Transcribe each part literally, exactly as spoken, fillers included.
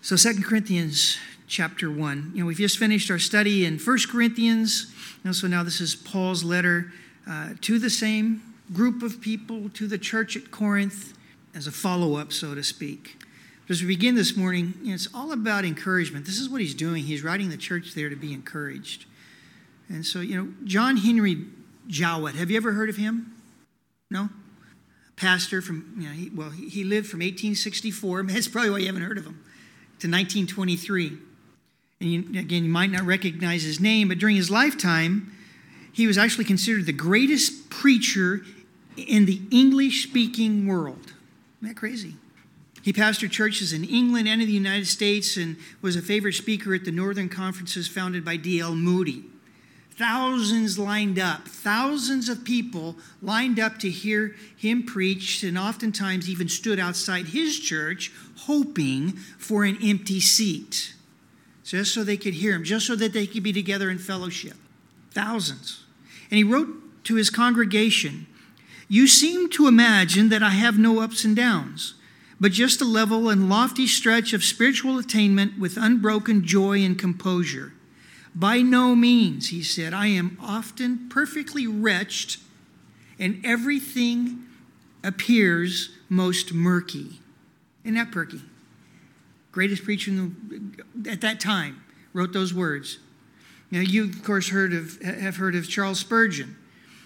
So Second Corinthians chapter one. You know, we've just finished our study in First Corinthians. And so now this is Paul's letter uh, to the same group of people, to the church at Corinth, as a follow-up, so to speak. But as we begin this morning, you know, it's all about encouragement. This is what he's doing. He's writing the church there to be encouraged. And so, you know, John Henry Jowett, have you ever heard of him? No? Pastor from, you know, he, well, he lived from eighteen sixty-four. That's probably why you haven't heard of him. To nineteen twenty-three. And you, again, you might not recognize his name, but during his lifetime, he was actually considered the greatest preacher in the English-speaking world. Isn't that crazy? He pastored churches in England and in the United States and was a favorite speaker at the Northern Conferences founded by D L Moody. Thousands lined up, thousands of people lined up to hear him preach, and oftentimes even stood outside his church hoping for an empty seat, just so they could hear him, just so that they could be together in fellowship. Thousands. And he wrote to his congregation, "You seem to imagine that I have no ups and downs, but just a level and lofty stretch of spiritual attainment with unbroken joy and composure. By no means," he said, "I am often perfectly wretched, and everything appears most murky." Isn't that perky? Greatest preacher in the, at that time wrote those words. You know, you of course heard of have heard of Charles Spurgeon,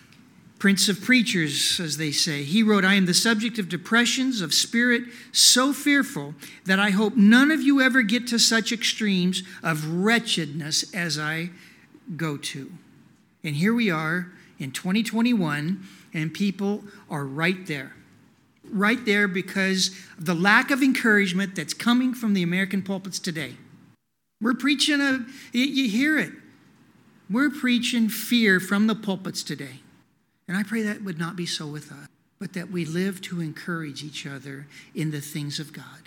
Prince of Preachers, as they say. He wrote, "I am the subject of depressions of spirit so fearful that I hope none of you ever get to such extremes of wretchedness as I go to." And here we are in twenty twenty-one, and people are right there. Right there because of the lack of encouragement that's coming from the American pulpits today. We're preaching, a, you hear it. We're preaching fear from the pulpits today. And I pray that would not be so with us, but that we live to encourage each other in the things of God.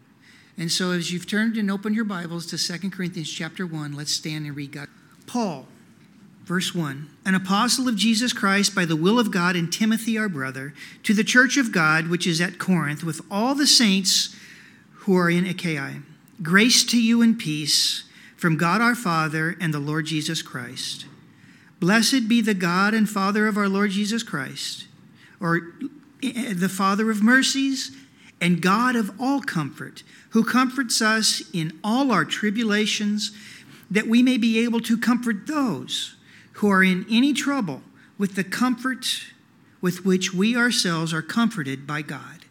And so as you've turned and opened your Bibles to Second Corinthians chapter one, let's stand and read God. Paul, verse one, "An apostle of Jesus Christ by the will of God, and Timothy our brother, to the church of God which is at Corinth, with all the saints who are in Achaia. Grace to you and peace from God our Father and the Lord Jesus Christ. Blessed be the God and Father of our Lord Jesus Christ," or the Father of mercies and God of all comfort, "who comforts us in all our tribulations, that we may be able to comfort those who are in any trouble with the comfort with which we ourselves are comforted by God.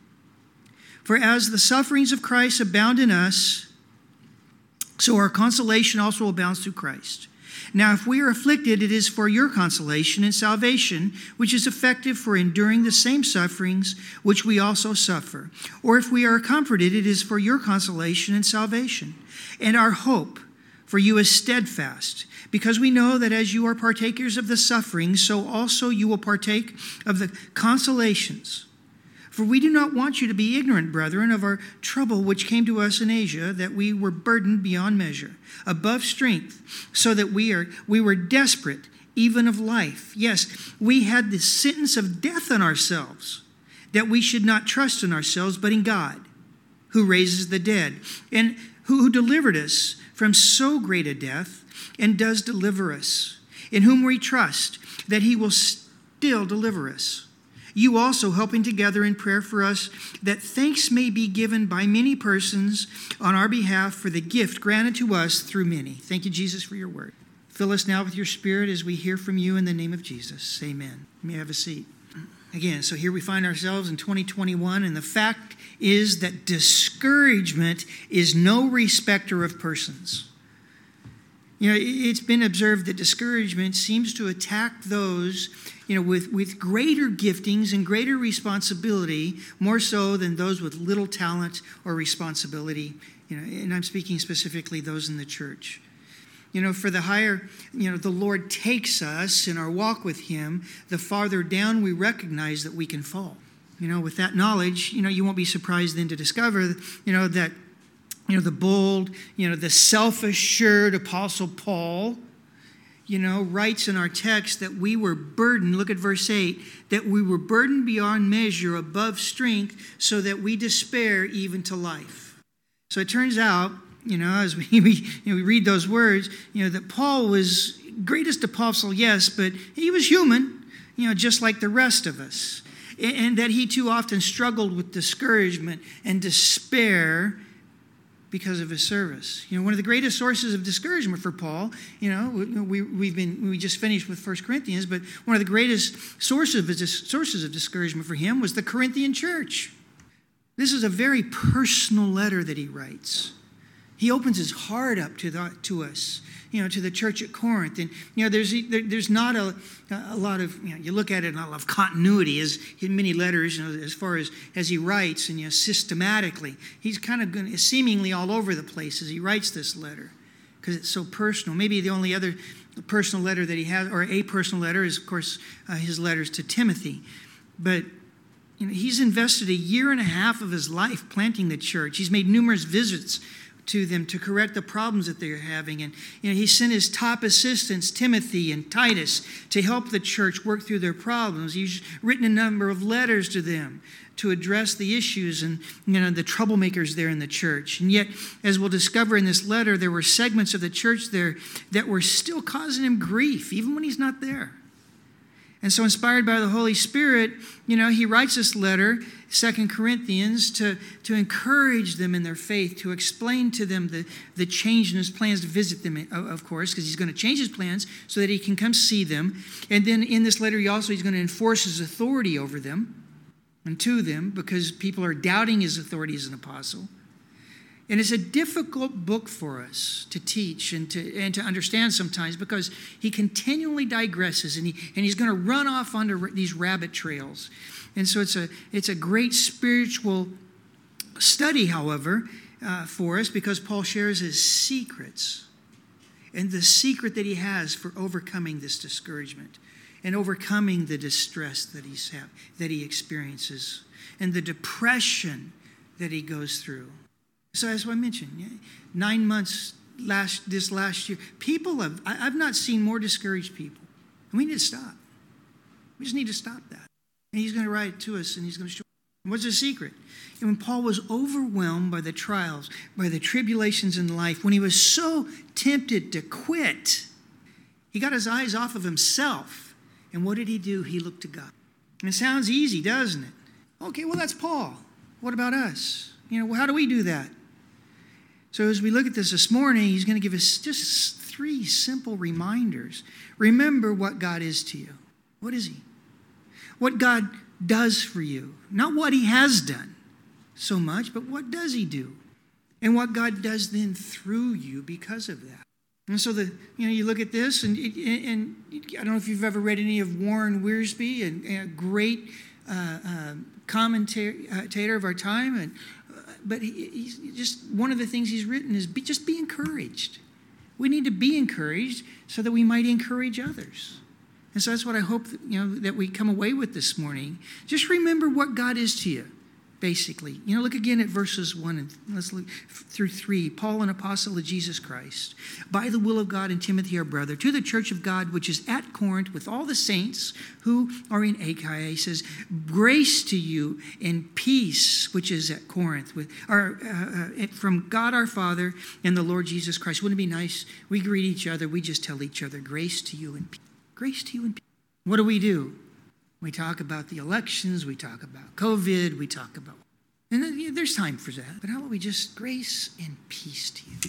For as the sufferings of Christ abound in us, so our consolation also abounds through Christ. Now, if we are afflicted, it is for your consolation and salvation, which is effective for enduring the same sufferings which we also suffer. Or if we are comforted, it is for your consolation and salvation. And our hope for you is steadfast, because we know that as you are partakers of the sufferings, so also you will partake of the consolations. For we do not want you to be ignorant, brethren, of our trouble which came to us in Asia, that we were burdened beyond measure, above strength, so that we are we were desperate, even of life. Yes, we had the sentence of death on ourselves, that we should not trust in ourselves, but in God, who raises the dead, and who, who delivered us from so great a death, and does deliver us, in whom we trust, that he will still deliver us. You also helping together in prayer for us, that thanks may be given by many persons on our behalf for the gift granted to us through many." Thank you, Jesus, for your word. Fill us now with your Spirit as we hear from you in the name of Jesus. Amen. You may have a seat. Again, so here we find ourselves in twenty twenty-one, and the fact is that discouragement is no respecter of persons. You know, it's been observed that discouragement seems to attack those, you know, with, with greater giftings and greater responsibility, more so than those with little talent or responsibility. You know, and I'm speaking specifically those in the church. You know, for the higher, you know, the Lord takes us in our walk with him, the farther down we recognize that we can fall. You know, with that knowledge, you know, you won't be surprised then to discover, you know, that You know, the bold, you know, the self-assured Apostle Paul, you know, writes in our text that we were burdened, look at verse eight, that we were burdened beyond measure, above strength, so that we despair even to life. So it turns out you know, as we, we, you know, we read those words, you know, that Paul was greatest apostle, yes, but he was human, you know, just like the rest of us. And, and that he too often struggled with discouragement and despair because of his service. You know, one of the greatest sources of discouragement for Paul, you know, we, we've been, we just finished with First Corinthians, but one of the greatest sources of, sources of discouragement for him was the Corinthian church. This is a very personal letter that he writes. He opens his heart up to the, to us, you know, to the church at Corinth. And, you know, there's there, there's not a, a lot of, you know, you look at it, not a lot of continuity as in many letters, you know, as far as, as he writes and, you know, systematically. He's kind of going, seemingly all over the place as he writes this letter because it's so personal. Maybe the only other personal letter that he has, or a personal letter, is, of course, uh, his letters to Timothy. But, you know, he's invested a year and a half of his life planting the church. He's made numerous visits to them to correct the problems that they're having. And, you know, he sent his top assistants, Timothy and Titus, to help the church work through their problems. He's written a number of letters to them to address the issues and, you know, the troublemakers there in the church. And yet, as we'll discover in this letter, there were segments of the church there that were still causing him grief, even when he's not there. And so, inspired by the Holy Spirit, you know, he writes this letter, Second Corinthians, to, to encourage them in their faith, to explain to them the, the change in his plans to visit them, of course, because he's going to change his plans so that he can come see them. And then in this letter, he also he's going to enforce his authority over them and to them because people are doubting his authority as an apostle. And it's a difficult book for us to teach and to and to understand sometimes because he continually digresses and he and he's going to run off onto these rabbit trails. And so it's a it's a great spiritual study, however, uh, for us because Paul shares his secrets and the secret that he has for overcoming this discouragement and overcoming the distress that he's have, that he experiences and the depression that he goes through. So as I mentioned, nine months last this last year, people have, I, I've not seen more discouraged people. And we need to stop. We just need to stop that. And he's going to write it to us and he's going to show us. What's the secret? And when Paul was overwhelmed by the trials, by the tribulations in life, when he was so tempted to quit, he got his eyes off of himself. And what did he do? He looked to God. And it sounds easy, doesn't it? Okay, well, that's Paul. What about us? You know, well, how do we do that? So as we look at this this morning, he's going to give us just three simple reminders. Remember what God is to you. What is he? What God does for you. Not what he has done so much, but what does he do? And what God does then through you because of that. And so, the you know, you look at this, and, and I don't know if you've ever read any of Warren Wiersbe, a, a great uh, uh, commentator of our time, and but he, he's just one of the things he's written is be, just be encouraged. We need to be encouraged so that we might encourage others. And so that's what I hope that, you know, that we come away with this morning. Just remember what God is to you, basically. You know, look again at verses one and let's look through three. Paul, an apostle of Jesus Christ, by the will of God, and Timothy, our brother, to the church of God, which is at Corinth, with all the saints who are in Achaia. He says, grace to you and peace, which is at Corinth, with our, uh, uh, from God our Father and the Lord Jesus Christ. Wouldn't it be nice? We greet each other. We just tell each other, grace to you and peace. Grace to you and peace. What do we do? We talk about the elections. We talk about COVID. We talk about... And there's time for that. But how about we just grace and peace to you?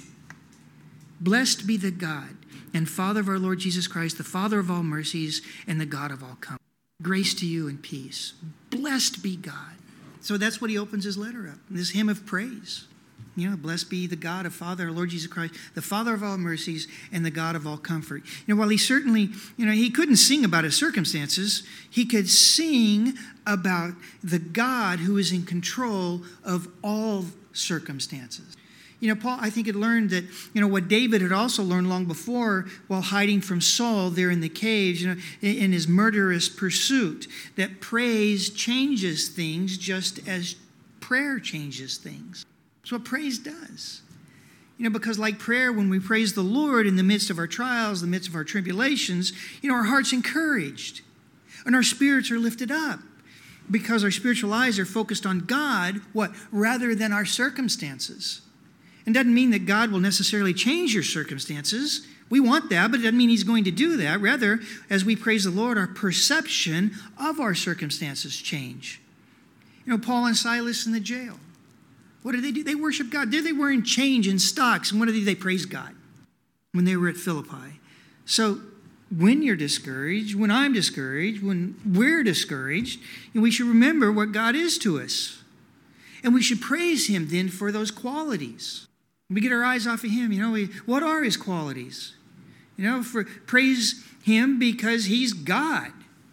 Blessed be the God and Father of our Lord Jesus Christ, the Father of all mercies and the God of all comfort. Grace to you and peace. Blessed be God. So that's what he opens his letter up. This hymn of praise. You know, blessed be the God of Father, our Lord Jesus Christ, the Father of all mercies and the God of all comfort. You know, while he certainly, you know, he couldn't sing about his circumstances, he could sing about the God who is in control of all circumstances. You know, Paul, I think, had learned that, you know, what David had also learned long before while hiding from Saul there in the caves, you know, in his murderous pursuit, that praise changes things just as prayer changes things. That's what praise does. You know, because like prayer, when we praise the Lord in the midst of our trials, the midst of our tribulations, you know, our heart's encouraged and our spirits are lifted up because our spiritual eyes are focused on God, what? Rather than our circumstances. It doesn't mean that God will necessarily change your circumstances. We want that, but it doesn't mean he's going to do that. Rather, as we praise the Lord, our perception of our circumstances change. You know, Paul and Silas in the jail. What did they do? They worship God. There they were in chains and stocks. And what did they, they praise God when they were at Philippi? So when you're discouraged, when I'm discouraged, when we're discouraged, we should remember what God is to us. And we should praise him then for those qualities. We get our eyes off of him. You know, we, what are his qualities? You know, for praise him because he's God,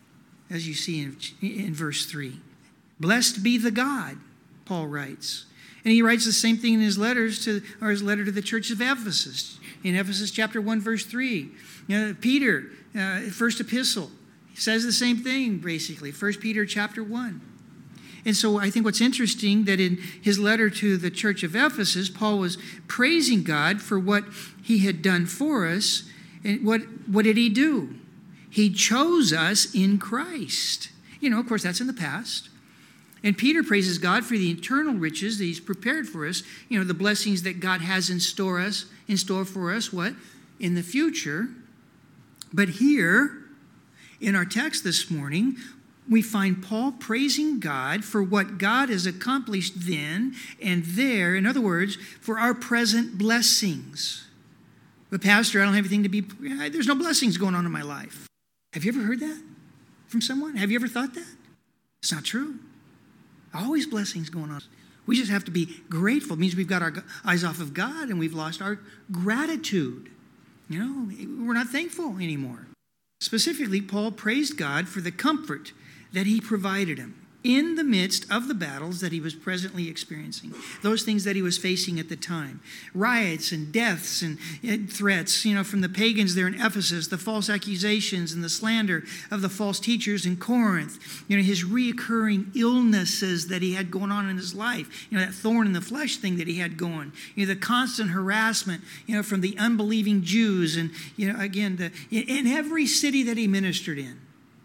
as you see in, in verse three. Blessed be the God, Paul writes. And he writes the same thing in his letters to, or his letter to the church of Ephesus. In Ephesus chapter one, verse three. You know, Peter, uh, first epistle, he says the same thing, basically. First Peter chapter one. And so I think what's interesting that in his letter to the church of Ephesus, Paul was praising God for what he had done for us. And what, what did he do? He chose us in Christ. You know, of course, that's in the past. And Peter praises God for the eternal riches that he's prepared for us. You know, the blessings that God has in store us, in store for us, what? In the future. But here, in our text this morning, we find Paul praising God for what God has accomplished then and there. In other words, for our present blessings. But Pastor, I don't have anything to be, there's no blessings going on in my life. Have you ever heard that from someone? Have you ever thought that? It's not true. Always blessings going on. We just have to be grateful. It means we've got our eyes off of God and we've lost our gratitude. You know, we're not thankful anymore. Specifically, Paul praised God for the comfort that he provided him in the midst of the battles that he was presently experiencing, those things that he was facing at the time. Riots and deaths and threats, you know, from the pagans there in Ephesus, the false accusations and the slander of the false teachers in Corinth, you know, his reoccurring illnesses that he had going on in his life, you know, that thorn in the flesh thing that he had going, you know, the constant harassment, you know, from the unbelieving Jews and, you know, again, the, in every city that he ministered in.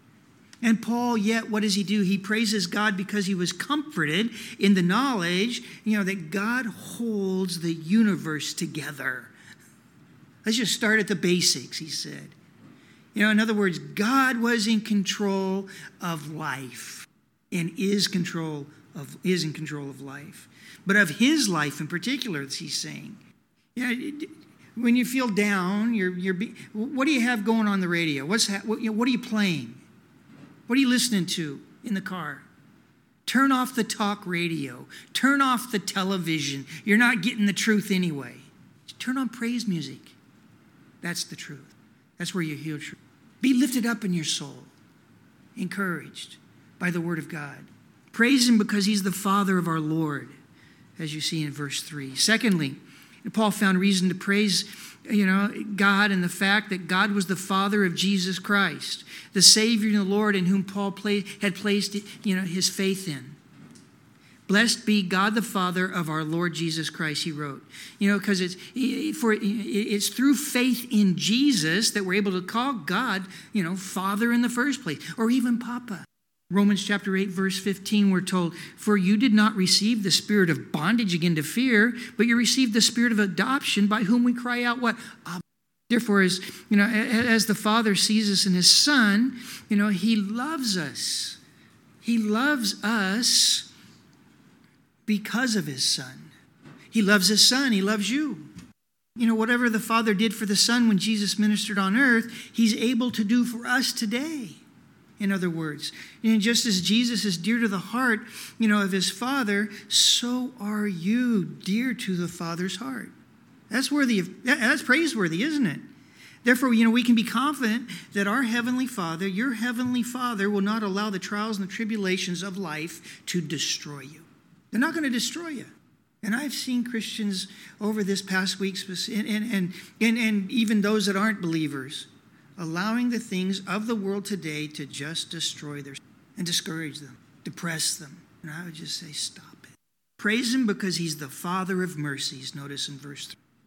And Paul, yet, what does he do? He praises God because he was comforted in the knowledge, you know, that God holds the universe together. Let's just start at the basics, he said. You know, in other words, God was in control of life and is control of is in control of life. But of his life in particular, as he's saying. Yeah, when you feel down, you're you're what do you have going on the radio? What's what, you know, what are you playing? What are you listening to in the car? Turn off the talk radio. Turn off the television. You're not getting the truth anyway. Turn on praise music. That's the truth. That's where you hear truth. Be lifted up in your soul, encouraged by the word of God. Praise him because he's the Father of our Lord, as you see in verse three. Secondly, Paul found reason to praise, you know, God and the fact that God was the Father of Jesus Christ, the Savior and the Lord in whom Paul play, had placed, you know, his faith in. Blessed be God the Father of our Lord Jesus Christ, he wrote. You know, because it's for it's through faith in Jesus that we're able to call God, you know, Father in the first place, or even Papa. Romans chapter eight, verse fifteen, we're told, for you did not receive the spirit of bondage again to fear, but you received the spirit of adoption by whom we cry out, what? Abba. Therefore, as, you know, as the Father sees us in his Son, you know, he loves us. He loves us because of his Son. He loves his Son. He loves you. You know, whatever the Father did for the Son when Jesus ministered on earth, he's able to do for us today. In other words, and just as Jesus is dear to the heart, you know, of his Father, so are you dear to the Father's heart. That's worthy of, that's praiseworthy, isn't it? Therefore, you know, we can be confident that our Heavenly Father, your Heavenly Father, will not allow the trials and the tribulations of life to destroy you. They're not going to destroy you. And I've seen Christians over this past week, and, and, and, and even those that aren't believers, allowing the things of the world today to just destroy their and discourage them, depress them. And I would just say, stop it. Praise him because he's the Father of mercies, notice in verse three.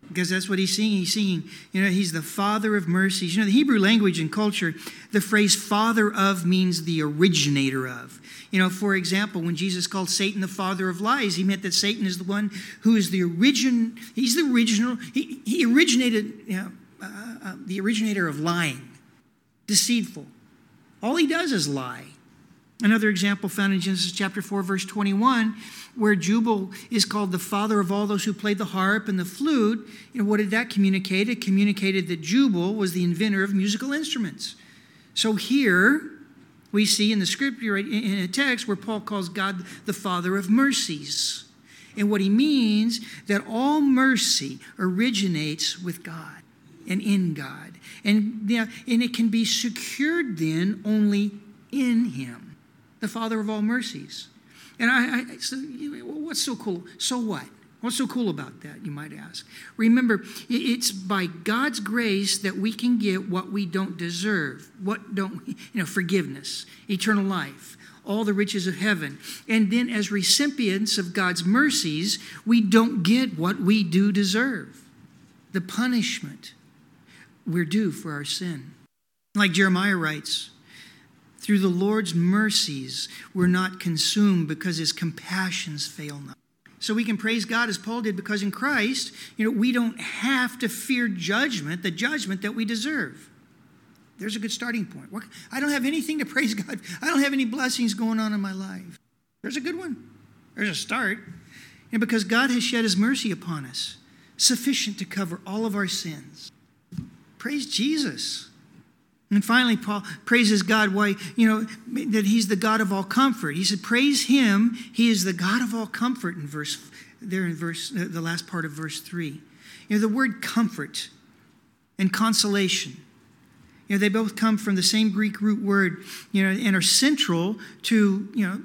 Because that's what he's singing. He's singing, you know, he's the Father of mercies. You know, the Hebrew language and culture, the phrase Father of means the originator of. You know, for example, when Jesus called Satan the father of lies, he meant that Satan is the one who is the origin, he's the original, he, he originated, you know, uh, uh, the originator of lying, deceitful. All he does is lie. Another example found in Genesis chapter four, verse twenty-one, where Jubal is called the father of all those who played the harp and the flute. You know, what did that communicate? It communicated that Jubal was the inventor of musical instruments. So here we see in the scripture, in a text, where Paul calls God the Father of mercies. And what he means, that all mercy originates with God and in God. And, you know, and it can be secured then only in him, the Father of all mercies. And I, I so, what's so cool? So what? What's so cool about that, you might ask? Remember, it's by God's grace that we can get what we don't deserve. What don't, you know, forgiveness, eternal life, all the riches of heaven. And then as recipients of God's mercies, we don't get what we do deserve. The punishment we're due for our sin. Like Jeremiah writes, through the Lord's mercies, we're not consumed because his compassions fail not. So we can praise God as Paul did, because in Christ, you know, we don't have to fear judgment, the judgment that we deserve. There's a good starting point. I don't have anything to praise God. I don't have any blessings going on in my life. There's a good one. There's a start. And because God has shed his mercy upon us, sufficient to cover all of our sins. Praise Jesus. And finally, Paul praises God, why, you know, that he's the God of all comfort. He said, praise him. He is the God of all comfort in verse, there in verse, the last part of verse three. You know, the word comfort and consolation, you know, they both come from the same Greek root word, you know, and are central to, you know,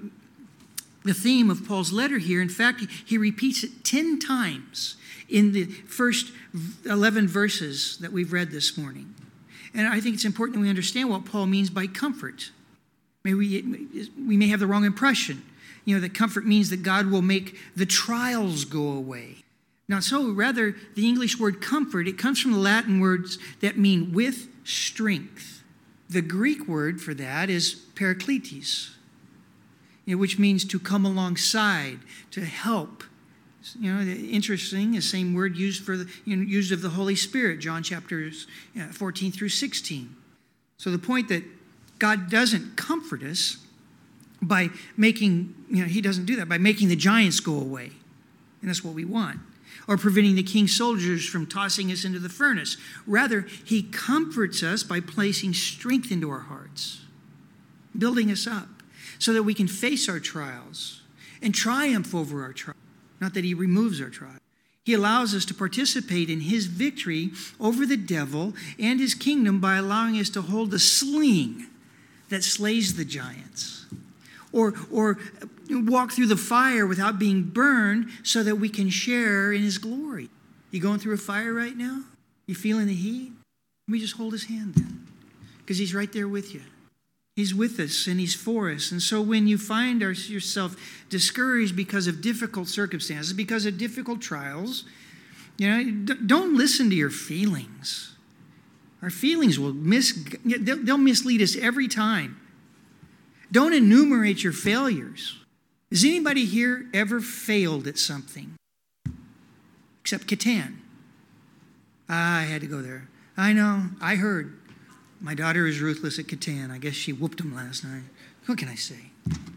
the theme of Paul's letter here. In fact, he repeats it ten times in the first eleven verses that we've read this morning. And I think it's important that we understand what Paul means by comfort. Maybe we, we may have the wrong impression. You know, that comfort means that God will make the trials go away. Not so. Rather, the English word comfort, it comes from the Latin words that mean with strength. The Greek word for that is parakletos, you know, which means to come alongside, to help. You know, interesting, the same word used for the, you know, used of the Holy Spirit, John chapters fourteen through sixteen. So the point that God doesn't comfort us by making, you know, he doesn't do that by making the giants go away. And that's what we want. Or preventing the king's soldiers from tossing us into the furnace. Rather, he comforts us by placing strength into our hearts, building us up so that we can face our trials and triumph over our trials. Not that he removes our trial. He allows us to participate in his victory over the devil and his kingdom by allowing us to hold the sling that slays the giants. Or, or walk through the fire without being burned so that we can share in his glory. You going through a fire right now? You feeling the heat? Let me just hold his hand then, because he's right there with you. He's with us and he's for us. And so when you find yourself discouraged because of difficult circumstances, because of difficult trials, you know, don't listen to your feelings. Our feelings will mis- they'll mislead us every time. Don't enumerate your failures. Has anybody here ever failed at something? Except Catan. Ah, I had to go there. I know, I heard. My daughter is ruthless at Catan. I guess she whooped him last night. What can I say?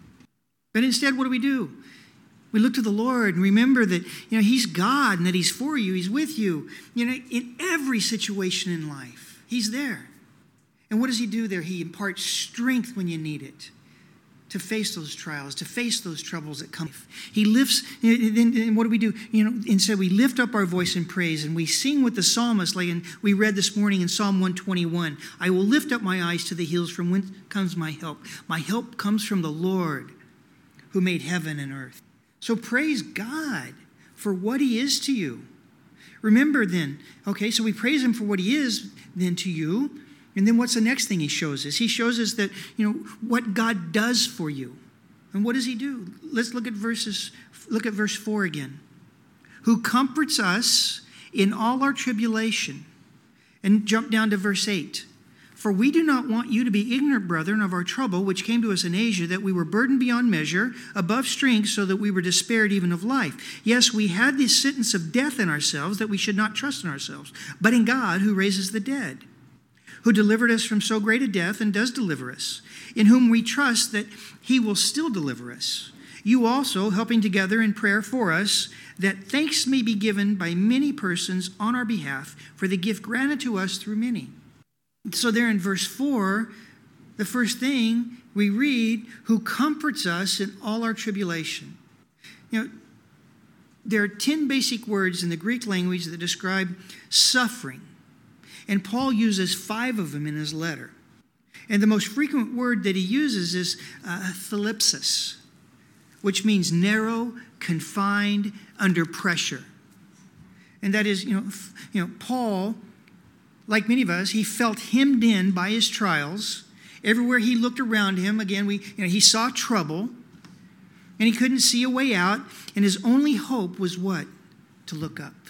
But instead, what do we do? We look to the Lord and remember that, you know, he's God and that he's for you. He's with you. You know, in every situation in life, he's there. And what does he do there? He imparts strength when you need it to face those trials, to face those troubles that come. He lifts, and what do we do? You know, instead we lift up our voice in praise and we sing with the psalmist, like in, we read this morning in Psalm one twenty-one. I will lift up my eyes to the hills, from whence comes my help. My help comes from the Lord who made heaven and earth. So praise God for what he is to you. Remember then, okay, so we praise him for what he is then to you. And then what's the next thing he shows us? He shows us that, you know, what God does for you. And what does he do? Let's look at verses, look at verse four again. Who comforts us in all our tribulation. And jump down to verse eight. For we do not want you to be ignorant, brethren, of our trouble, which came to us in Asia, that we were burdened beyond measure, above strength, so that we were despaired even of life. Yes, we had the sentence of death in ourselves, that we should not trust in ourselves, but in God, who raises the dead, who delivered us from so great a death and does deliver us, in whom we trust that he will still deliver us. You also, helping together in prayer for us, that thanks may be given by many persons on our behalf for the gift granted to us through many. So there in verse four, the first thing we read, who comforts us in all our tribulation. You know, there are ten basic words in the Greek language that describe suffering. And Paul uses five of them in his letter. And the most frequent word that he uses is uh, thlipsis, which means narrow, confined, under pressure. And that is, you know, you know, Paul, like many of us, he felt hemmed in by his trials. Everywhere he looked around him, again, we, you know, he saw trouble, and he couldn't see a way out, and his only hope was what? To look up.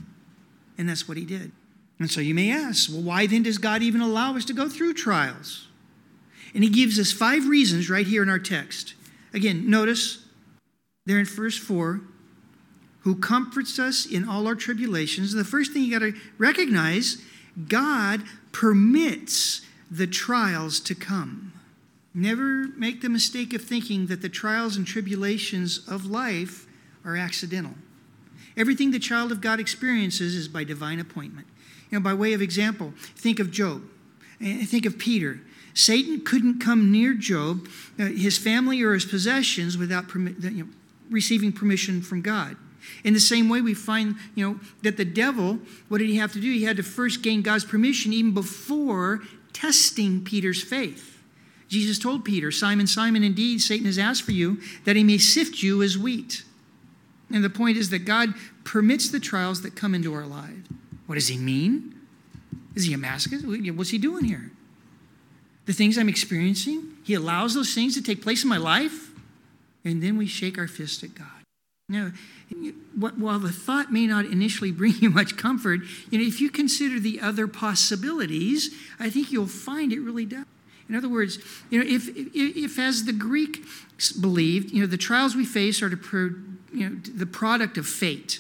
And that's what he did. And so you may ask, well, why then does God even allow us to go through trials? And he gives us five reasons right here in our text. Again, notice there in verse four, who comforts us in all our tribulations. The first thing you got to recognize, God permits the trials to come. Never make the mistake of thinking that the trials and tribulations of life are accidental. Everything the child of God experiences is by divine appointment. You know, by way of example, think of Job. Think of Peter. Satan couldn't come near Job, uh, his family or his possessions, without permi- you know, receiving permission from God. In the same way, we find, you know, that the devil, what did he have to do? He had to first gain God's permission even before testing Peter's faith. Jesus told Peter, Simon, Simon, indeed, Satan has asked for you that he may sift you as wheat. And the point is that God permits the trials that come into our lives. What does he mean? Is he a masochist? What's he doing here? The things I'm experiencing, he allows those things to take place in my life, and then we shake our fist at God. Now, while the thought may not initially bring you much comfort, you know, if you consider the other possibilities, I think you'll find it really does. In other words, you know, if, if, if as the Greeks believed, you know, the trials we face are to, pro, you know, the product of fate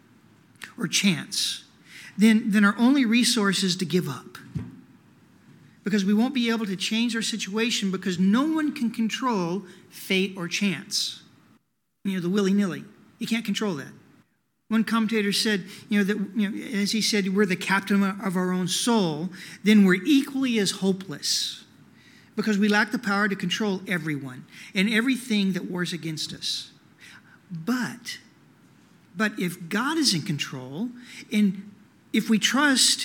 or chance, then, then our only resource is to give up. Because we won't be able to change our situation because no one can control fate or chance. You know, the willy-nilly. You can't control that. One commentator said, you know, that, you know, as he said, we're the captain of our own soul, then we're equally as hopeless because we lack the power to control everyone and everything that wars against us. But, but if God is in control, and if we trust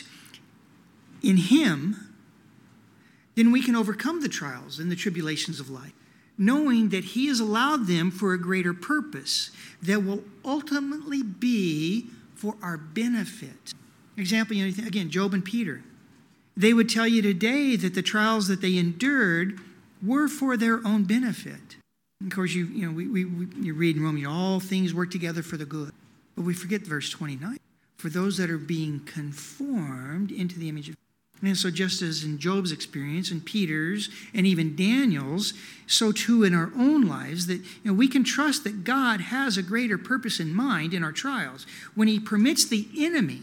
in him, then we can overcome the trials and the tribulations of life, knowing that he has allowed them for a greater purpose that will ultimately be for our benefit. Example, you know, again, Job and Peter. They would tell you today that the trials that they endured were for their own benefit. And of course, you you know, we, we, we you read in Romans, all things work together for the good. But we forget verse twenty-nine. For those that are being conformed into the image of. And so just as in Job's experience and Peter's and even Daniel's, so too in our own lives, that, you know, we can trust that God has a greater purpose in mind in our trials when he permits the enemy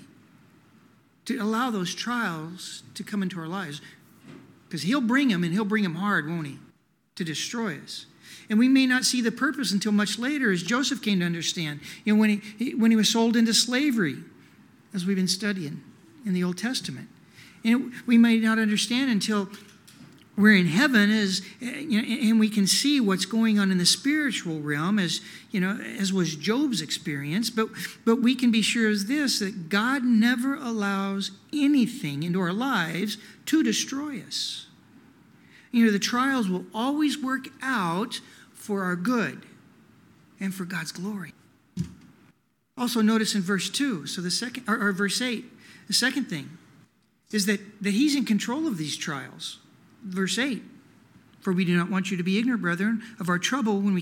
to allow those trials to come into our lives. Because he'll bring them, and he'll bring them hard, won't he? To destroy us. And we may not see the purpose until much later, as Joseph came to understand. You know, when he, when he was sold into slavery, as we've been studying in the Old Testament. And we may not understand until we're in heaven, as you know, and we can see what's going on in the spiritual realm, as you know, as was Job's experience. But but we can be sure as this, that God never allows anything into our lives to destroy us. You know, the trials will always work out for our good and for God's glory. Also, notice in verse two. So the second, or, or verse eight, the second thing is that, that he's in control of these trials. Verse eight, for we do not want you to be ignorant, brethren, of our trouble when we came to,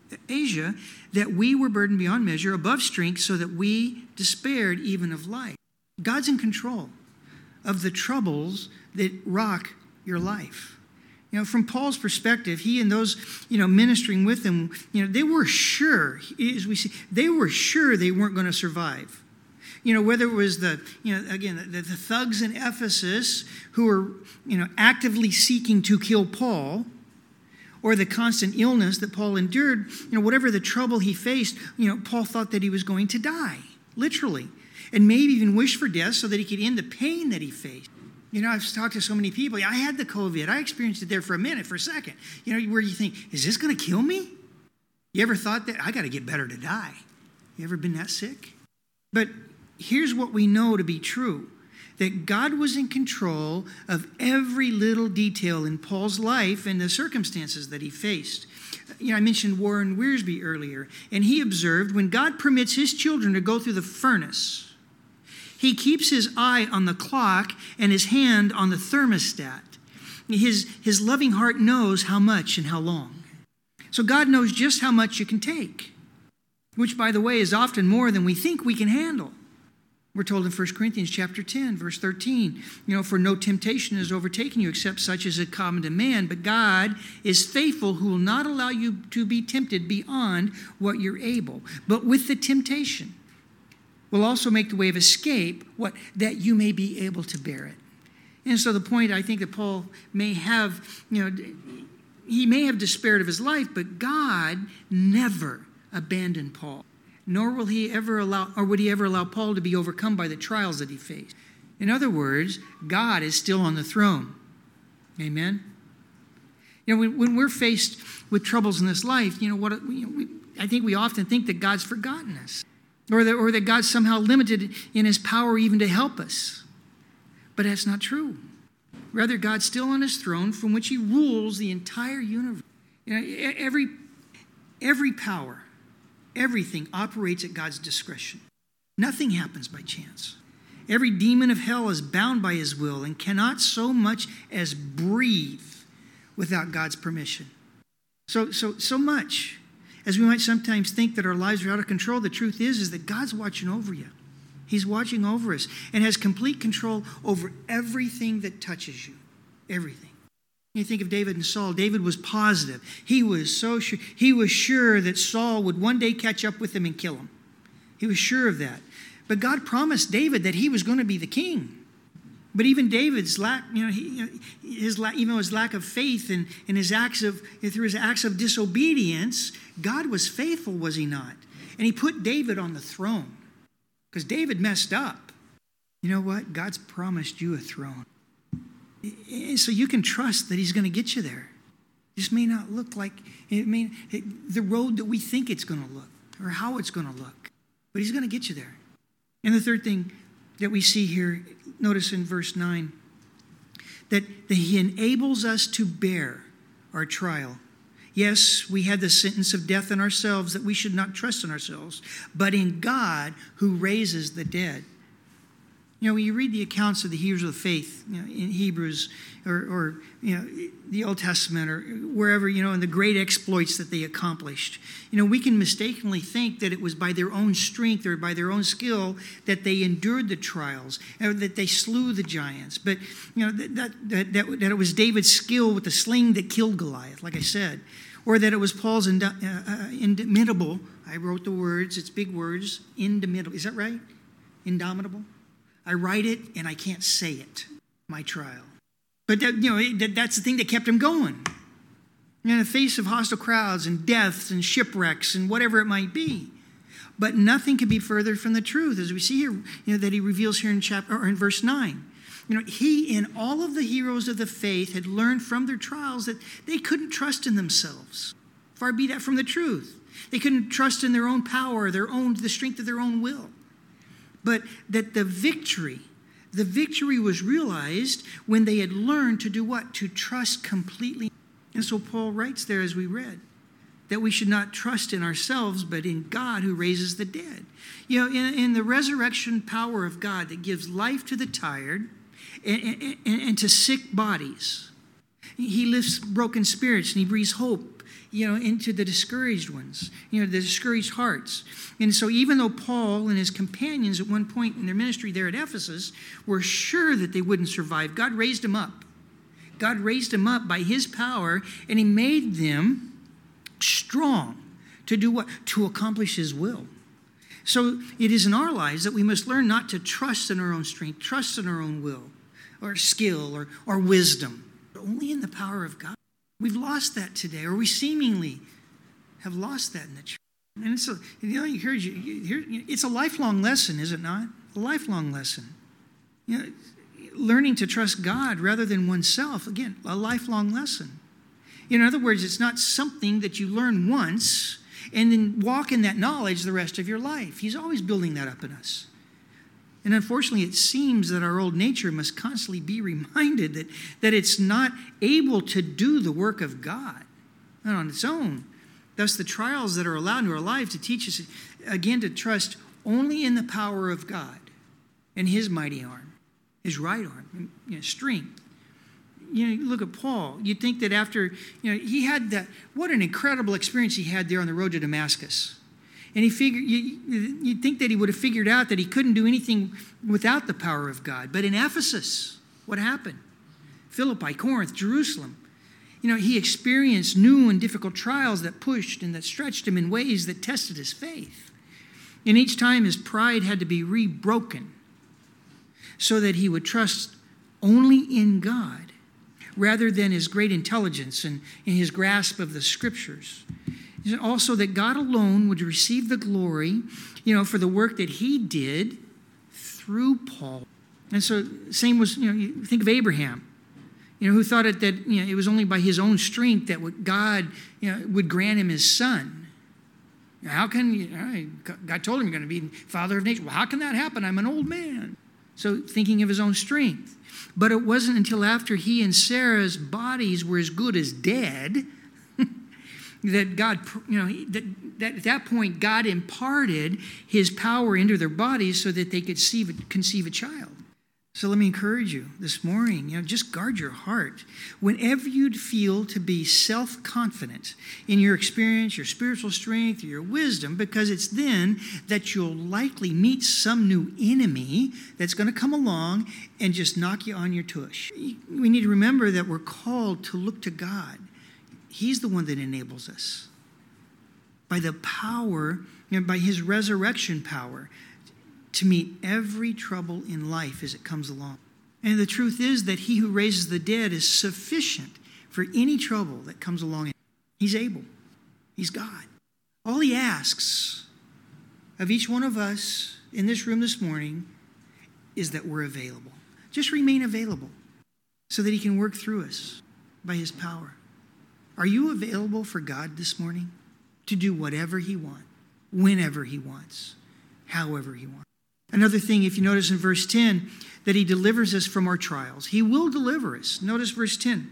Asia, that we were burdened beyond measure, above strength, so that we despaired even of life. God's in control of the troubles that rock your life. You know, from Paul's perspective, he and those, you know, ministering with him, you know, they were sure, as we see, they were sure they weren't going to survive. You know, whether it was the, you know, again, the, the thugs in Ephesus who were, you know, actively seeking to kill Paul, or the constant illness that Paul endured, you know, whatever the trouble he faced, you know, Paul thought that he was going to die, literally, and maybe even wish for death so that he could end the pain that he faced. You know, I've talked to so many people. I had the COVID. I experienced it there for a minute, for a second. You know, where you think, is this going to kill me? You ever thought that? I got to get better to die. You ever been that sick? But here's what we know to be true, that God was in control of every little detail in Paul's life and the circumstances that he faced. You know, I mentioned Warren Wiersbe earlier, and he observed when God permits his children to go through the furnace, he keeps his eye on the clock and his hand on the thermostat. His, his loving heart knows how much and how long. So God knows just how much you can take, which, by the way, is often more than we think we can handle. We're told in First Corinthians chapter ten, verse thirteen, you know, for no temptation has overtaken you except such as is common to man, but God is faithful, who will not allow you to be tempted beyond what you're able. But with the temptation will also make the way of escape, what, that you may be able to bear it. And so the point I think that Paul may have, you know, he may have despaired of his life, but God never abandoned Paul. Nor will he ever allow, or would he ever allow Paul to be overcome by the trials that he faced. In other words, God is still on the throne. Amen? You know, when, when we're faced with troubles in this life, you know, what you know, we, I think we often think that God's forgotten us, or that, or that God's somehow limited in his power even to help us. But that's not true. Rather, God's still on his throne from which he rules the entire universe. You know, every, every power, everything operates at God's discretion. Nothing happens by chance. Every demon of hell is bound by his will and cannot so much as breathe without God's permission. So, so, so much. As we might sometimes think that our lives are out of control, the truth is, is that God's watching over you. He's watching over us and has complete control over everything that touches you. Everything. You think of David and Saul. David was positive. He was so sure. He was sure that Saul would one day catch up with him and kill him. He was sure of that. But God promised David that he was going to be the king. But even David's lack, you know, he, his lack, even his lack of faith and, and his acts of, through his acts of disobedience, God was faithful, was he not? And he put David on the throne because David messed up. You know what? God's promised you a throne. So you can trust that he's going to get you there. This may not look like it may, it, the road that we think it's going to look or how it's going to look, but he's going to get you there. And the third thing that we see here, notice in verse nine, that, that he enables us to bear our trial. Yes, we had the sentence of death in ourselves that we should not trust in ourselves, but in God who raises the dead. You know, when you read the accounts of the heroes of the faith, you know, in Hebrews or, or, you know, the Old Testament or wherever, you know, and the great exploits that they accomplished, you know, we can mistakenly think that it was by their own strength or by their own skill that they endured the trials, or that they slew the giants. But, you know, that, that, that, that it was David's skill with the sling that killed Goliath, like I said, or that it was Paul's ind- uh, indomitable, I wrote the words, it's big words, indomitable, is that right? Indomitable? I write it and I can't say it, my trial. But that, you know, that, that's the thing that kept him going. In the face of hostile crowds and deaths and shipwrecks and whatever it might be. But nothing could be further from the truth, as we see here, you know, that he reveals here in chapter or in verse nine. You know, he and all of the heroes of the faith had learned from their trials that they couldn't trust in themselves. Far be that from the truth. They couldn't trust in their own power, their own, the strength of their own will. But that the victory, the victory was realized when they had learned to do what? To trust completely. And so Paul writes there, as we read, that we should not trust in ourselves, but in God who raises the dead. You know, in, in the resurrection power of God that gives life to the tired and, and, and to sick bodies. He lifts broken spirits and he breathes hope you know, into the discouraged ones, you know, the discouraged hearts. And so even though Paul and his companions at one point in their ministry there at Ephesus were sure that they wouldn't survive, God raised them up. God raised them up by his power, and he made them strong to do what? To accomplish his will. So it is in our lives that we must learn not to trust in our own strength, trust in our own will, or skill, or, or wisdom, but only in the power of God. We've lost that today, or we seemingly have lost that in the church. And it's a, you know, you heard you, you hear, it's a lifelong lesson, is it not? A lifelong lesson. You know, learning to trust God rather than oneself, again, a lifelong lesson. In other words, it's not something that you learn once and then walk in that knowledge the rest of your life. He's always building that up in us. And unfortunately, it seems that our old nature must constantly be reminded that, that it's not able to do the work of God on its own. Thus, the trials that are allowed into our life to teach us, again, to trust only in the power of God and his mighty arm, his right arm, you know, strength. You know, look at Paul. You'd think that after, you know, he had that, what an incredible experience he had there on the road to Damascus. And he figured, you, you'd think that he would have figured out that he couldn't do anything without the power of God. But in Ephesus, what happened? Philippi, Corinth, Jerusalem. You know, he experienced new and difficult trials that pushed and that stretched him in ways that tested his faith. And each time his pride had to be rebroken so that he would trust only in God rather than his great intelligence and, and his grasp of the scriptures. And also that God alone would receive the glory, you know, for the work that he did through Paul. And so same was, you know, you think of Abraham, you know, who thought it, that, you know, it was only by his own strength that what God, you know, would grant him his son. How can, you know, God told him you're going to be father of nations. Well, how can that happen? I'm an old man. So thinking of his own strength. But it wasn't until after he and Sarah's bodies were as good as dead that God, you know, that, that at that point God imparted his power into their bodies so that they could conceive, conceive a child. So let me encourage you this morning, you know, just guard your heart. Whenever you'd feel to be self-confident in your experience, your spiritual strength, your wisdom, because it's then that you'll likely meet some new enemy that's going to come along and just knock you on your tush. We need to remember that we're called to look to God. He's the one that enables us. By the power, you know, by his resurrection power, to meet every trouble in life as it comes along. And the truth is that he who raises the dead is sufficient for any trouble that comes along. He's able. He's God. All he asks of each one of us in this room this morning is that we're available. Just remain available so that he can work through us by his power. Are you available for God this morning to do whatever he wants, whenever he wants, however he wants? Another thing, if you notice in verse ten, that he delivers us from our trials. He will deliver us. Notice verse ten.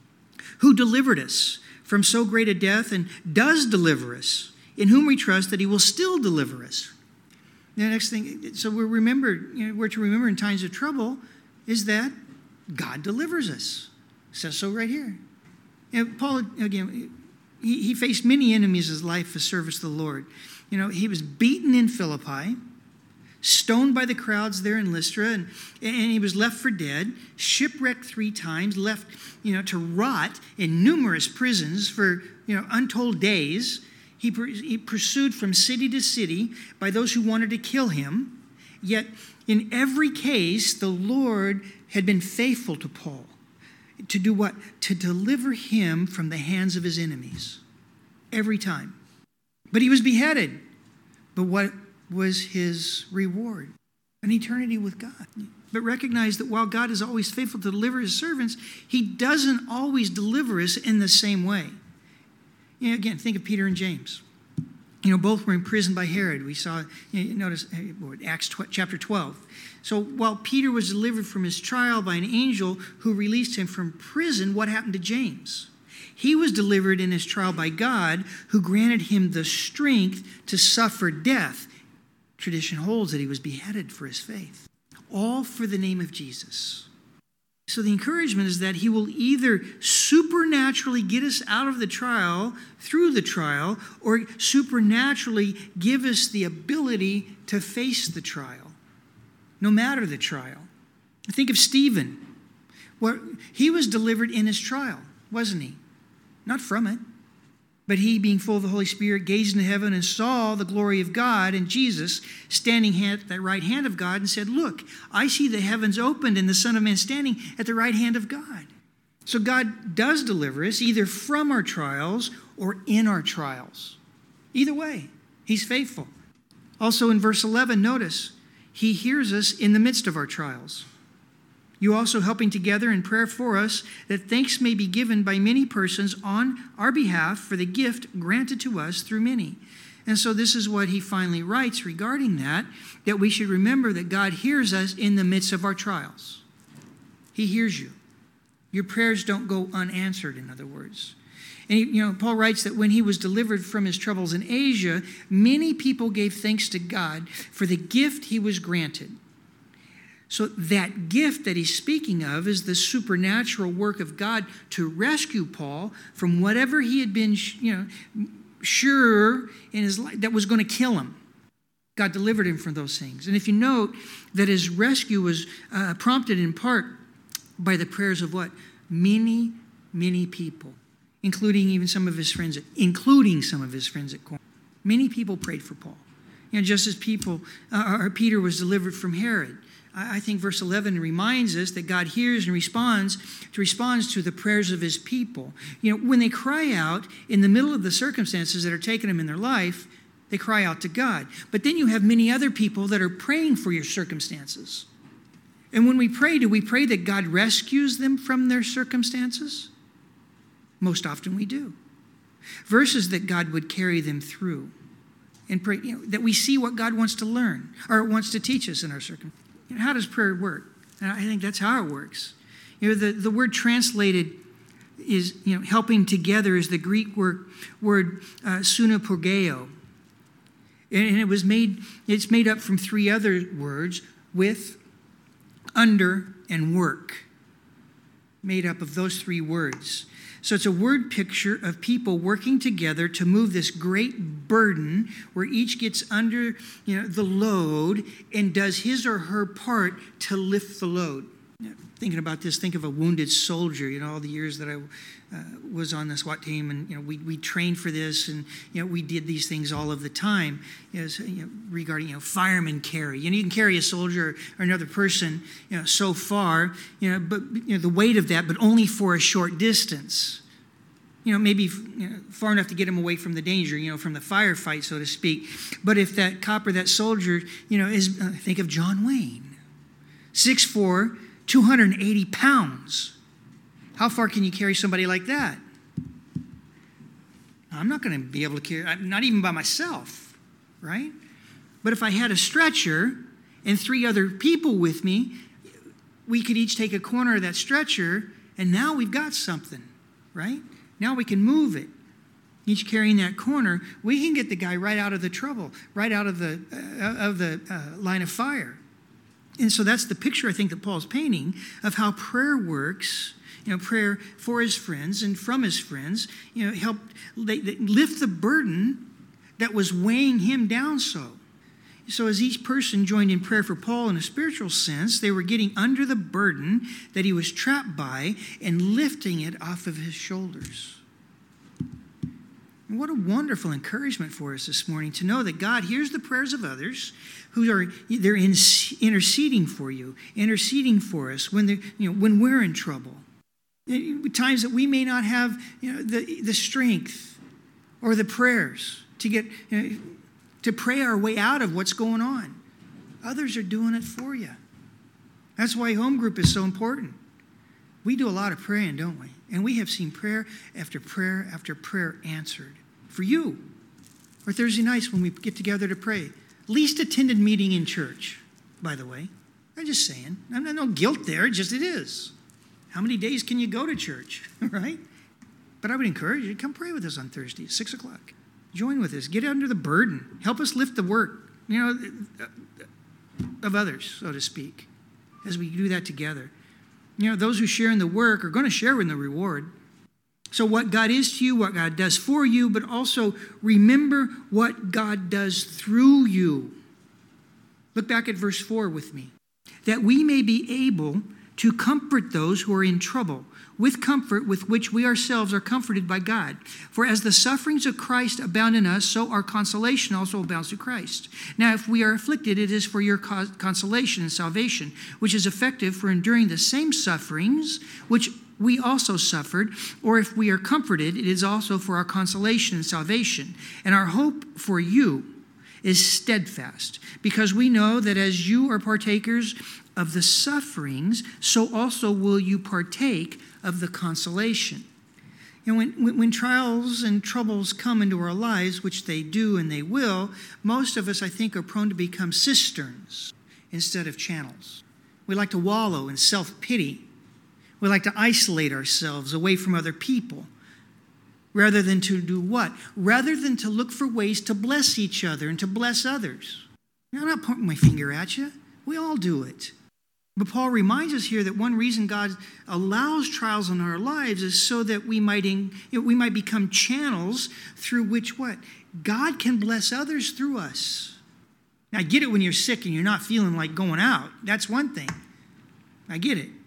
Who delivered us from so great a death and does deliver us, in whom we trust that he will still deliver us. The next thing, so we're, remember, you know, we're to remember in times of trouble is that God delivers us. It says so right here. And Paul, again, he, he faced many enemies in his life for service to the Lord. You know, he was beaten in Philippi, stoned by the crowds there in Lystra, and, and he was left for dead, shipwrecked three times, left, you know, to rot in numerous prisons for, you know, untold days. He, he pursued from city to city by those who wanted to kill him. Yet in every case, the Lord had been faithful to Paul. To do what? To deliver him from the hands of his enemies. Every time. But he was beheaded. But what was his reward? An eternity with God. But recognize that while God is always faithful to deliver his servants, he doesn't always deliver us in the same way. You know, again, think of Peter and James. You know, both were imprisoned by Herod. We saw, you know, notice Acts chapter twelve. So while Peter was delivered from his trial by an angel who released him from prison, what happened to James? He was delivered in his trial by God, who granted him the strength to suffer death. Tradition holds that he was beheaded for his faith. All for the name of Jesus. So the encouragement is that he will either supernaturally get us out of the trial, through the trial, or supernaturally give us the ability to face the trial, no matter the trial. Think of Stephen. Well, he was delivered in his trial, wasn't he? Not from it. But he, being full of the Holy Spirit, gazed into heaven and saw the glory of God and Jesus standing at the right hand of God and said, "Look, I see the heavens opened and the Son of Man standing at the right hand of God." So God does deliver us either from our trials or in our trials. Either way, he's faithful. Also in verse eleven, notice, he hears us in the midst of our trials. You also helping together in prayer for us, that thanks may be given by many persons on our behalf for the gift granted to us through many. And so this is what he finally writes regarding that, that we should remember that God hears us in the midst of our trials. He hears you. Your prayers don't go unanswered, in other words. And, he, you know, Paul writes that when he was delivered from his troubles in Asia, many people gave thanks to God for the gift he was granted. So that gift that he's speaking of is the supernatural work of God to rescue Paul from whatever he had been, you know, sure in his life that was going to kill him. God delivered him from those things. And if you note that his rescue was uh, prompted in part by the prayers of what? Many, many people, including even some of his friends, including some of his friends at Corinth. Many people prayed for Paul. You know, just as people, uh, or Peter was delivered from Herod. I think verse eleven reminds us that God hears and responds to responds to the prayers of his people. You know, when they cry out in the middle of the circumstances that are taking them in their life, they cry out to God. But then you have many other people that are praying for your circumstances. And when we pray, do we pray that God rescues them from their circumstances? Most often we do. Versus that God would carry them through. And pray, you know, that we see what God wants to learn or wants to teach us in our circumstances. You know, how does prayer work? And I think that's how it works. You know, the, the word translated is, you know, helping together is the Greek word, word uh, sunapogeo. And, and it was made, it's made up from three other words, with, under, and work. Made up of those three words. So it's a word picture of people working together to move this great burden where each gets under, you know, the load and does his or her part to lift the load. You know, thinking about this, think of a wounded soldier. You know, all the years that I uh, was on the SWAT team, and you know, we we trained for this, and you know, we did these things all of the time. You know, so, you know, regarding, you know, firemen carry. You know, you can carry a soldier or another person, you know, so far, you know, but you know, the weight of that, but only for a short distance. You know, maybe, you know, far enough to get him away from the danger, you know, from the firefight, so to speak. But if that cop or that soldier, you know, is, uh, think of John Wayne, six foot four, two hundred eighty pounds. How far can you carry somebody like that? I'm not going to be able to carry, not even by myself, right? But if I had a stretcher and three other people with me, we could each take a corner of that stretcher, and now we've got something, right? Now we can move it. Each carrying that corner, we can get the guy right out of the trouble, right out of the uh, of the uh, line of fire. And so that's the picture I think that Paul's painting of how prayer works. You know, prayer for his friends and from his friends, you know, help they, they lift the burden that was weighing him down so. So as each person joined in prayer for Paul in a spiritual sense, they were getting under the burden that he was trapped by and lifting it off of his shoulders. And what a wonderful encouragement for us this morning to know that God hears the prayers of others who are they're in, interceding for you, interceding for us when they you know when we're in trouble. Times that we may not have, you know, the the strength or the prayers to get you know, to pray our way out of what's going on. Others are doing it for you. That's why home group is so important. We do a lot of praying, don't we? And we have seen prayer after prayer after prayer answered for you. Or Thursday nights when we get together to pray. Least attended meeting in church, by the way. I'm just saying. I'm not no guilt there, just it is. How many days can you go to church, right? But I would encourage you to come pray with us on Thursday at six o'clock. Join with us. Get under the burden. Help us lift the work, you know, of others, so to speak, as we do that together. You know, those who share in the work are going to share in the reward. So what God is to you, what God does for you, but also remember what God does through you. Look back at verse four with me. That we may be able to comfort those who are in trouble, with comfort with which we ourselves are comforted by God. For as the sufferings of Christ abound in us, so our consolation also abounds through Christ. Now, if we are afflicted, it is for your consolation and salvation, which is effective for enduring the same sufferings which we also suffered. Or if we are comforted, it is also for our consolation and salvation. And our hope for you is steadfast, because we know that as you are partakers of the sufferings, so also will you partake of the consolation. And when, when, when trials and troubles come into our lives, which they do and they will, most of us, I think, are prone to become cisterns instead of channels. We like to wallow in self-pity. We like to isolate ourselves away from other people. Rather than to do what? Rather than to look for ways to bless each other and to bless others. Now, I'm not pointing my finger at you. We all do it. But Paul reminds us here that one reason God allows trials in our lives is so that we might, in, we might become channels through which what? God can bless others through us. Now, I get it when you're sick and you're not feeling like going out. That's one thing. I get it.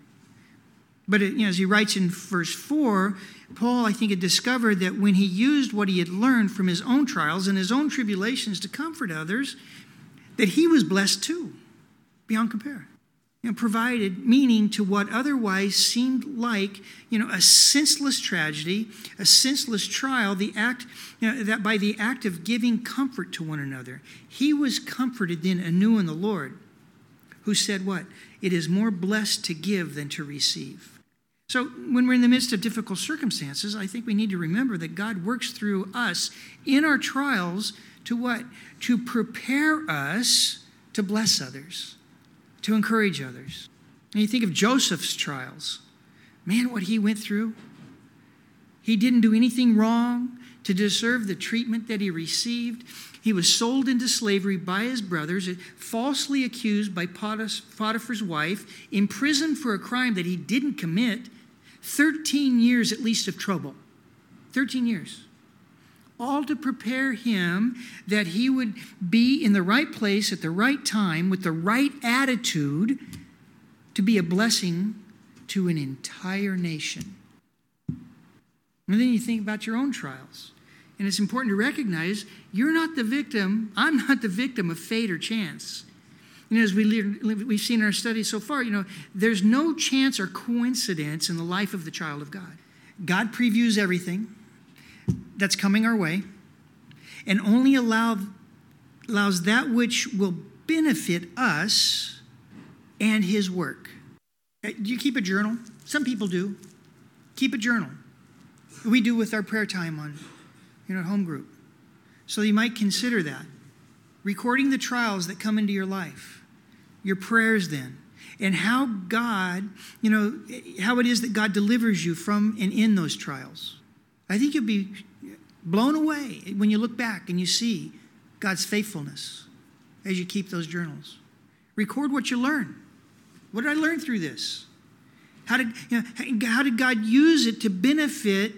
But it, you know, as he writes in verse four, Paul, I think, had discovered that when he used what he had learned from his own trials and his own tribulations to comfort others, that he was blessed too, beyond compare. You know, provided meaning to what otherwise seemed like, you know, a senseless tragedy, a senseless trial, the act, you know, that by the act of giving comfort to one another, he was comforted then anew in the Lord, who said what? It is more blessed to give than to receive. So when we're in the midst of difficult circumstances, I think we need to remember that God works through us in our trials to what? To prepare us to bless others, to encourage others. And you think of Joseph's trials. Man, what he went through. He didn't do anything wrong to deserve the treatment that he received. He was sold into slavery by his brothers, falsely accused by Potiphar's wife, imprisoned for a crime that he didn't commit. thirteen years at least of trouble. thirteen years. All to prepare him that he would be in the right place at the right time with the right attitude to be a blessing to an entire nation. And then you think about your own trials. And it's important to recognize you're not the victim. I'm not the victim of fate or chance. You know, as we live, we've seen in our studies so far, you know, there's no chance or coincidence in the life of the child of God. God previews everything that's coming our way and only allow, allows that which will benefit us and his work. Do you keep a journal? Some people do. Keep a journal. We do with our prayer time on, you know, home group. So you might consider that. Recording the trials that come into your life, your prayers then, and how God, you know, how it is that God delivers you from and in those trials. I think you'll be blown away when you look back and you see God's faithfulness as you keep those journals. Record what you learn. What did I learn through this? How did, you know, how did God use it to benefit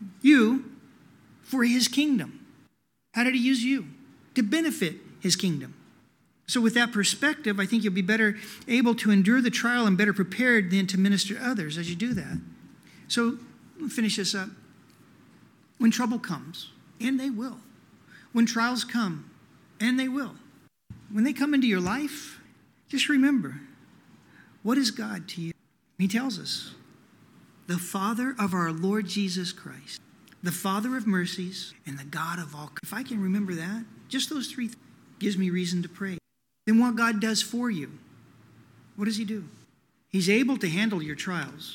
you for his kingdom? How did he use you to benefit his kingdom? So with that perspective, I think you'll be better able to endure the trial and better prepared then to minister to others as you do that. So let me finish this up. When trouble comes, and they will. When trials come, and they will. When they come into your life, just remember, what is God to you? He tells us, the Father of our Lord Jesus Christ, the Father of mercies, and the God of all. If I can remember that, just those three things gives me reason to pray. Then what God does for you, what does he do? He's able to handle your trials.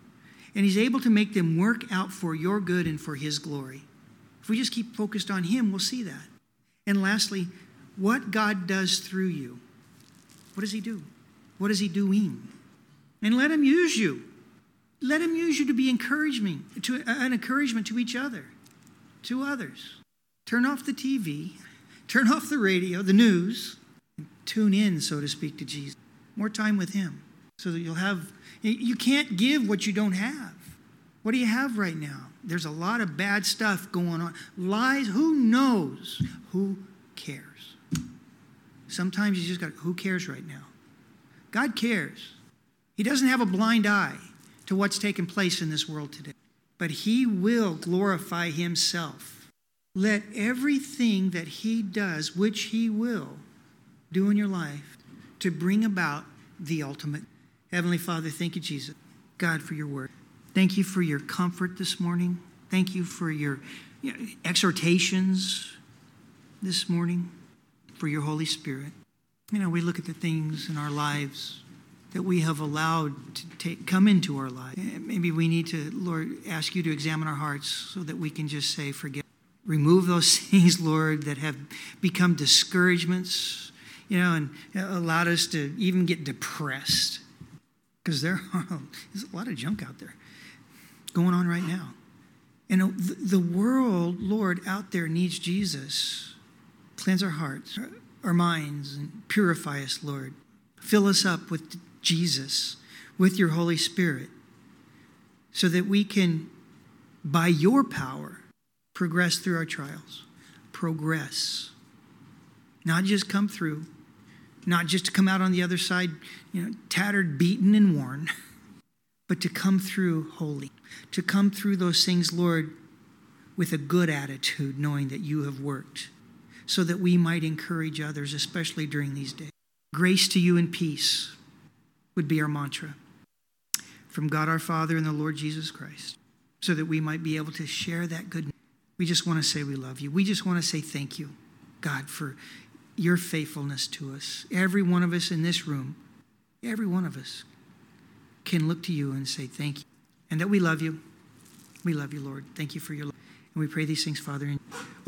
And he's able to make them work out for your good and for his glory. If we just keep focused on him, we'll see that. And lastly, what God does through you. What does he do? What is he doing? And let him use you. Let him use you to be encouragement, to, uh, an encouragement to each other, to others. Turn off the T V, turn off the radio, the news, and tune in, so to speak, to Jesus. More time with him. so that you'll have, you can't give what you don't have. What do you have right now? There's a lot of bad stuff going on. Lies, who knows? Who cares? Sometimes you just got, who cares right now? God cares. He doesn't have a blind eye to what's taking place in this world today. But he will glorify himself. Let everything that he does, which he will do in your life, to bring about the ultimate. Heavenly Father, thank you, Jesus. God, for your word. Thank you for your comfort this morning. Thank you for your you know, exhortations this morning, for your Holy Spirit. You know, we look at the things in our lives that we have allowed to take, come into our life. Maybe we need to, Lord, ask you to examine our hearts so that we can just say, forgive. Remove those things, Lord, that have become discouragements, you know, and allowed us to even get depressed. Because there are, there's a lot of junk out there going on right now. And the world, Lord, out there needs Jesus. Cleanse our hearts, our minds, and purify us, Lord. Fill us up with Jesus, with your Holy Spirit, so that we can, by your power, progress through our trials. Progress. Not just come through, not just to come out on the other side, you know, tattered, beaten, and worn, but to come through holy, to come through those things, Lord, with a good attitude, knowing that you have worked, so that we might encourage others, especially during these days. Grace to you and peace would be our mantra from God our Father and the Lord Jesus Christ, so that we might be able to share that good news. We just want to say we love you. We just want to say thank you, God, for your faithfulness to us. Every one of us in this room, every one of us can look to you and say thank you, and that we love you. We love you, Lord. Thank you for your love. And we pray these things, Father, in